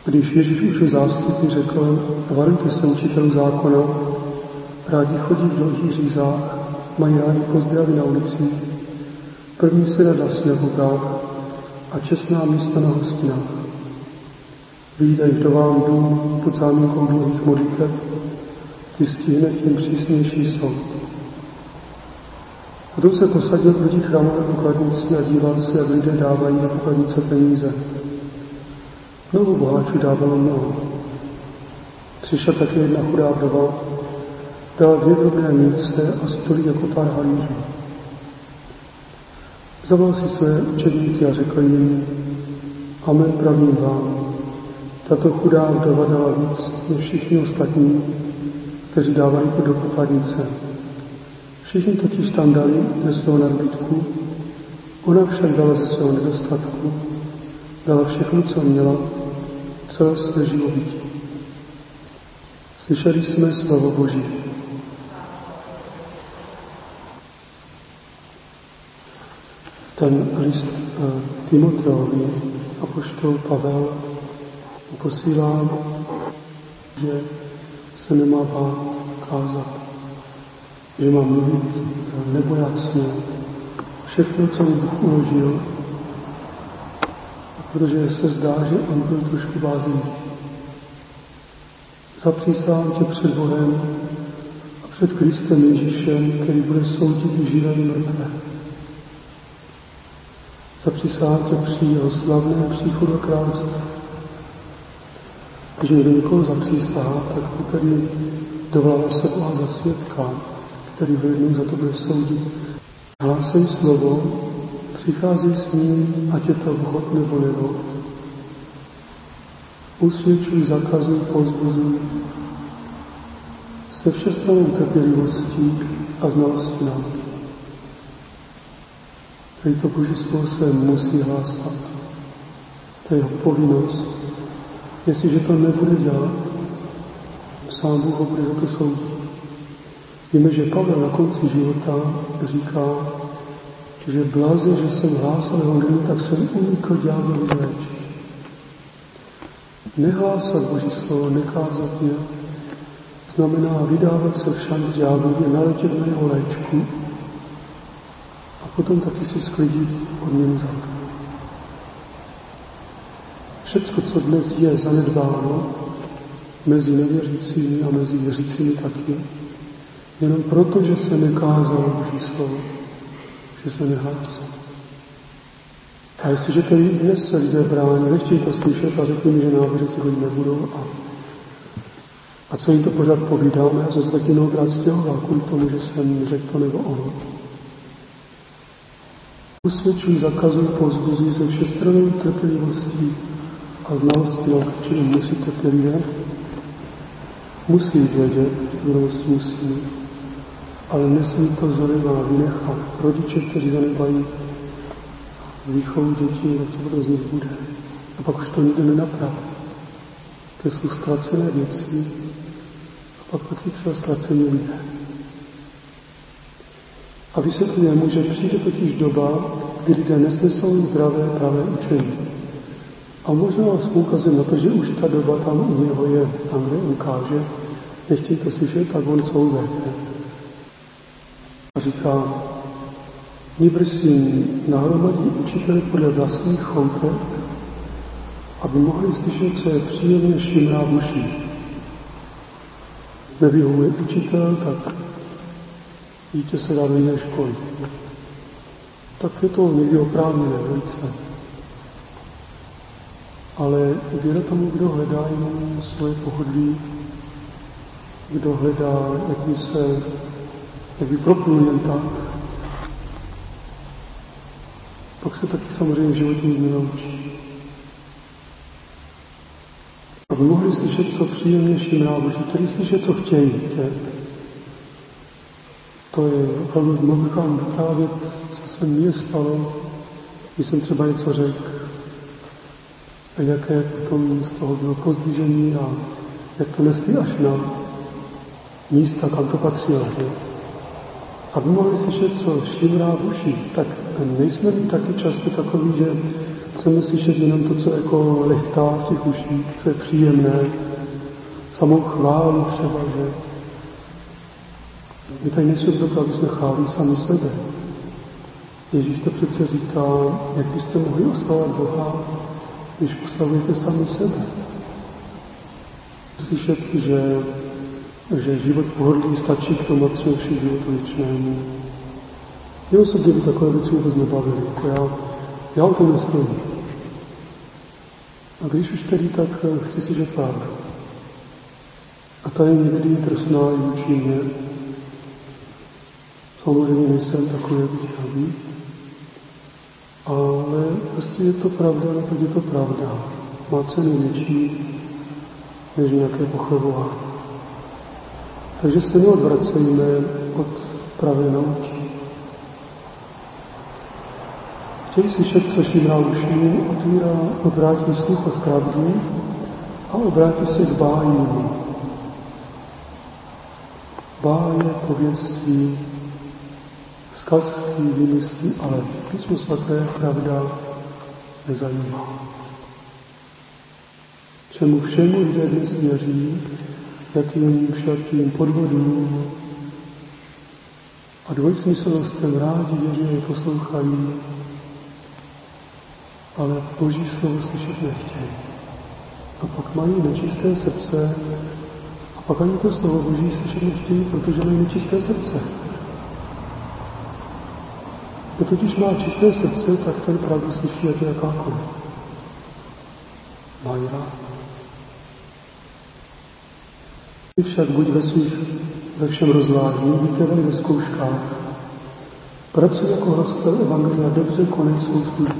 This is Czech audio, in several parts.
Když Ježíš učil zástupy, řekl: varujte se učitelů zákona, rádi chodí v dlouhých řízách, mají rádi pozdravy na ulicích, první se rada v synagogách a čestná místa na hostinách. Vyjídají vdovám dům pod záminkou dlouhých modlitev, ty stihne, tím přísnější soud. Potom se posadil proti chrámové pokladnici a díval se, jak lidé dávají na pokladnice peníze. Mnoho boháčů dávalo mnoho. Přišla také jedna chudá vdova, dala 2 drobné mince a stolik jako pár halířů. Zavolal si své učedníky a řekl jim: amen, pravím vám, tato chudá vdova dala víc než všichni ostatní, kteří dávají do pokladnice. Všichni totiž tam dali ze svého nadbytku, ona však dala ze svého nedostatku, dala všechno, co měla, celé své živobytí. Slyšeli jsme slovo Boží. Ten list Timoteovi apoštol Pavel posílá, že se nemá bát kázat, že má mluvit nebojácně všechno, co mu Bůh uložil, protože se zdá, že on byl trošku bázlivý. Zapřísahám tě před Bohem a před Kristem Ježíšem, který bude soudit živé i mrtvé. Zapřísahám tě při jeho slavném příchodu a království. Když někdo někoho zapřísahá, tak který dovolává se Boha za svědka, který v jednou za to bude soudit. Hlásej slovo, přichází s ním, ať je to vhod nebo nevhod. Usvědčuj, zakazuj, povzbuzuj se všestrannou trpělivostí a znalostí nauky. Tady to Boží slovo se musí hlásat. To je jeho povinnost. Jestliže to nebude dělat, sám Bůh ho bude za to soudit. Víme, že Pavel na konci života říká, že bláze, že jsem hlásal evangelium, tak jsem unikl ďáblovi léči. Nehlásat Boží slovo, nekázat je, znamená vydávat se v šanc ďáblovi, naletět na jeho léčku a potom taky si sklidit odměnu za to. Všecko, co dnes je zanedbáno mezi nevěřícími a mezi věřícími taky, jenom proto, že se nekázalo Boží slovo, že se nehlásalo. A jestliže tady dnes se lidé brání, nechtějí to slyšet a řekli mi, že návěřici chodit nebudou a co jim to pořád povídáme, já jsem se taky mnohokrát stěhoval kvůli tomu, že jsem řekl to nebo ono. Usvědčuj, zakazuj, povzbuzuj se všestrannou trpělivostí a znalostí, čili musí trpělivě, musí vědět, znalost musí, ale nesmí to zanedbá vynechat. Rodiče, kteří zanedbají výchovu dětí, co to z nich bude. A pak už to nikdo nenapraví. To jsou ztracené věci a pak taky třeba ztracené lidé. A vysvětluje mu, že přijde totiž doba, kdy lidé nesnesou zdravé pravé učení. A možná vás poukazuje na to, že už ta doba tam u něho je, tam, kde on káže, nechtějí to slyšet, tak on couve. A říká, nýbrž si nahromadí učitele podle vlastních choutek, aby mohli slyšet, co je příjemně šimrá v uších. Nevyhovuje učitel, tak dítě se dá do jiné školy. Tak je to někdy oprávněné velice. Ale věra tomu, kdo hledá jenom svoje pohodlí, kdo hledá, jak by proplul jen tak, pak se taky samozřejmě v životě nic nenaučí. Aby mohli slyšet, co příjemnější náboží, tedy slyšet, co chtějí. To je opravdu, mohu vám vyprávět, co se mně stalo, když jsem třeba něco řekl, a jaké potom z toho bylo pozdvižení a jak to nesli až na místa, kam to patřilo. Aby mohli slyšet, co šimrá v uších, tak nejsme my taky často takový, že chceme slyšet jenom to, co jako lechtá v těch uších, co je příjemné, samou chválu třeba, že my tady nejsou proto, aby jsme chválili sami sebe. Ježíš to přece říká, jak byste mohli oslavovat Boha, když oslavujete sami sebe. Slyšet, že život pohodlí stačí k tomu, co je život věčnému. Mě osobně by takové věci vůbec nebavily, jako já o tom nestojím. A když už tedy, tak chci si říct pravdu. A ta je někdy drsná i vůči mě. Samozřejmě nejsem takový, jak bych chtěl být. Ale prostě je to pravda, nebo je to pravda. Má cenu větší, než nějaké pochlebování. Takže se neodvracejme od pravé nauky. Chtějí slyšet, co šímrá uší, odvrátí sluch od pravdy a obrátí se k bájím. Báje, pověstí, zkazky, vymyslí, ale Písmo svaté pravda nezajímá. Čemu všemu lidé dnes věří, jakým všakým podvodům a dvojsmyslnostem rádi věří a poslouchají, ale Boží slovo slyšet nechtějí. A pak mají nečisté srdce a pak ani to slovo Boží slyšet nechtějí, protože mají nečisté srdce. Kdo totiž má čisté srdce, tak ten pravdu slyší, jak je jakákoliv. Mají rád. Vy však buď ve všem rozvážní, víte ve zkouškách. Pracuj jako hlasitel evangelia, dobře konec svou službu.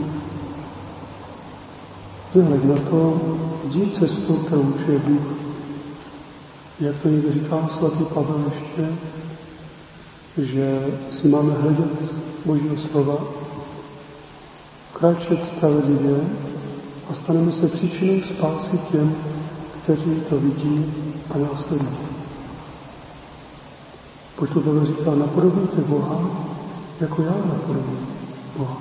Nehleď na to, jdi cestou, kterou učuje Bůh. Jak to někdy říká svatý Pavel ještě, že si máme hledět Božího slova, kráčet spravedlivě a staneme se příčinou spásy těm, kteří to vidí a následují. Apoštol Pavel říká, napodobujte Boha, jako já napodobuji Boha.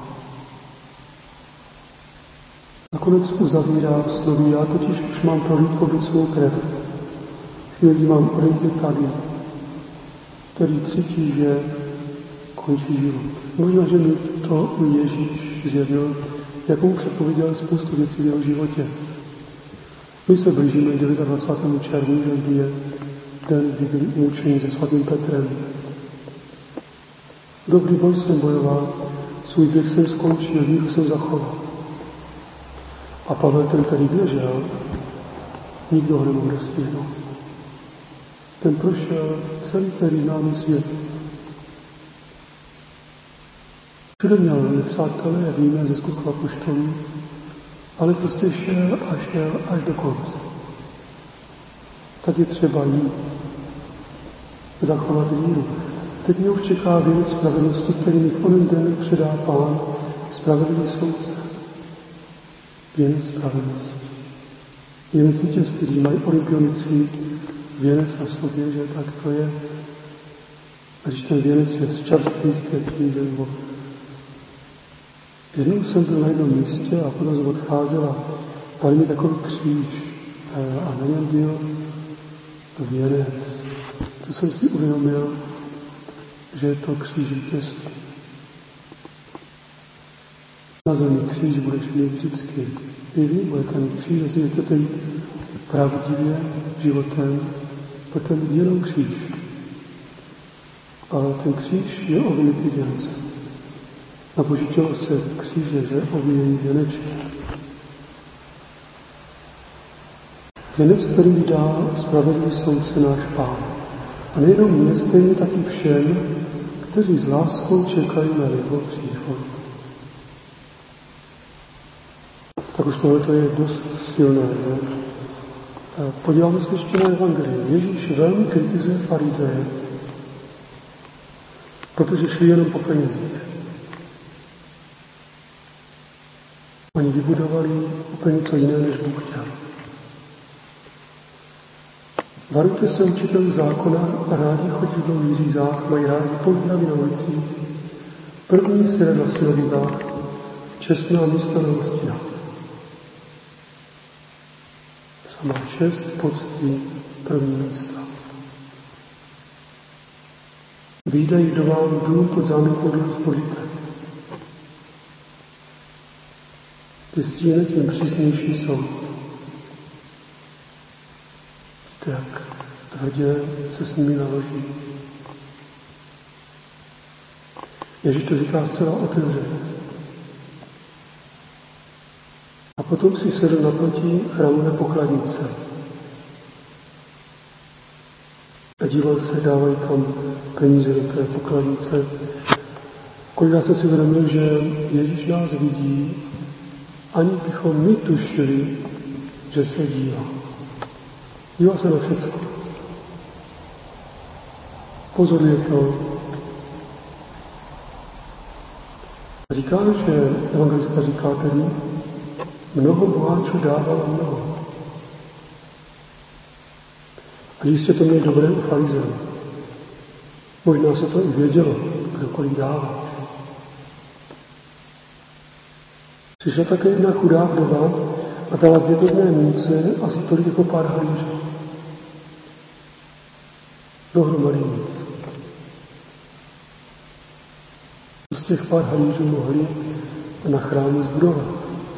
Nakonec uzavírá slovy, já totiž už mám prolít svou krev. Chvíli mám odejít tady, který cítí, že končí život. Možná, že mi to Ježíš zjevil, jak mu předpověděl spoustu věcí v jeho životě. My se blížíme 29. červnu, kdy je den, kdy byli umučeni se svatým Petrem. Dobrý boj jsem bojoval, svůj běh jsem skončil, víru jsem zachoval. A Pavel ten, který běžel, nikdo ho nemohl dostihnout. Ten prošel celý který známý svět. Všude měl nepřátelé, jak víme ze Skutků apoštolů, ale prostě šel až do konce. Tak je třeba jít, zachovat víru. Teď mě už čeká věc spravedlnosti, který mi v onen den předá Pán, spravedlivý soudce. Věnec spravedlnosti. Věnec vítězství, mají olympionici věnec na sobě, že tak to je. A když ten věnec je z čerstvých květí, nebo jednou jsem byl na jednom místě a potom jsem odcházel a dali mi takový kříž a na něm byl věnec. To jsem si uvědomil, že je to kříž vítězství. Na zemi kříž budeš mít vždycky. I vy bude ten kříž, jestli chcete jít pravdivě životem, budete mít jenom kříž. Ale ten kříž je ovinitý věncem. Na Boží tělo se kříže, že ovíjejí věnečky. Věnec, který dá spravedlivý soudce náš Pán. A nejenom mě, stejně taky všem, kteří s láskou čekají na jeho příchod. Tak už tohle je dost silné. Ne? Podíváme se ještě na evangelium. Ježíš velmi kritizuje farizeje, protože šli jenom po penězích. Oni vybudovali úplně něco jiné, než Bůh chtěl. Varujte se učitelů zákona a rádi chodí do výřízách, mají rádi pozdravy na ulicích. První si na synagodách, čestná místa na hostinách. a má čest, poctí, první místa. Výdají do vám dům pod záminkou rozpožité. Ty stíne, tím přísnější soud. Víte, jak tvrdě se s nimi naloží. Ježíš to říká zcela otevřeně. A potom si sedl naproti chrámové pokladnice. A díval se, dávají tam peníze do té pokladnice. Kolikrát jsem si uvědomil, že Ježíš nás vidí, ani bychom my tušili, že se dívá. Dívá se na všechno. Pozoruje to. Říká, že evangelista říká tedy, mnoho boháčů dávalo mnoho. A jistě to měli dobré u farizeů. Možná se to i vědělo, kdokoliv dává. Přišla také jedna chudá vdova a dala 2 drobné mince asi tolik jako pár halířů. Dohromady nic. Z těch pár halířů mohli na chrámu zbudovat.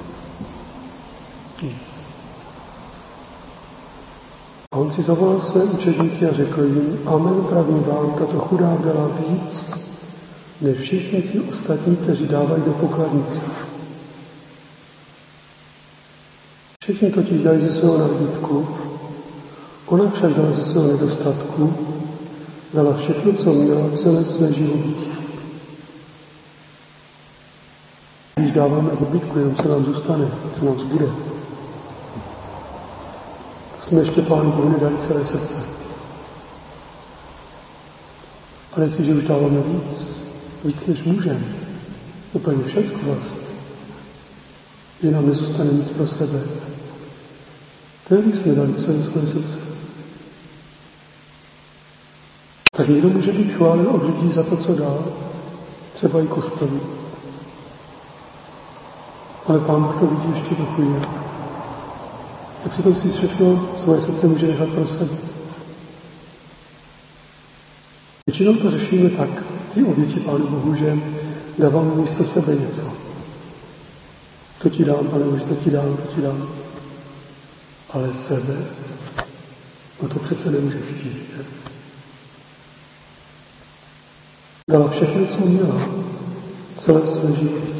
A on si zavolal své učedníky a řekl jim, amen, pravím vám, tato chudá dala víc, než všichni ti ostatní, kteří dávají do pokladnice. Všichni totiž dají ze svého nadbytku, ona však dala ze svého nedostatku, dala všechno, co měla, celé své živobytí. Když dáváme z nadbytku, jenom co nám zůstane, co nám zbude, to jsme ještě Pánu Bohu nedali celé srdce. Ale jestliže už dáváme víc než můžeme, úplně všechno vlastně, že nám nezůstane nic pro sebe, tehdy jsme dali celé své srdce. Tak někdo může být chválen od lidí za to, co dá, třeba i kostelu. Ale Pán Bůh to vidí ještě do chvíle. Tak přitom si všechno svoje srdce může nechat pro sebe. Většinou to řešíme tak, ty oběti Pánu Bohu, že dáváme místo sebe něco. To ti dám, Pane Bože, to ti dám. Ale sebe, no to přece nemůže chtít. Dala všechno, co měla, celé své životy.